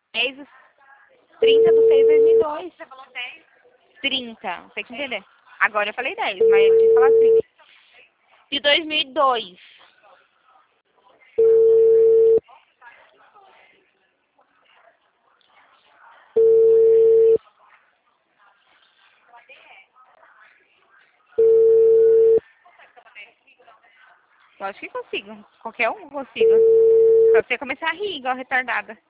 10, 30 do 6 de 2002. Você falou 10? 30, não sei que entender. Agora eu falei 10, mas eu tinha que falar 30. De 2002. Eu acho que consigo. Qualquer um consigo. Pra você começar a rir igual retardada.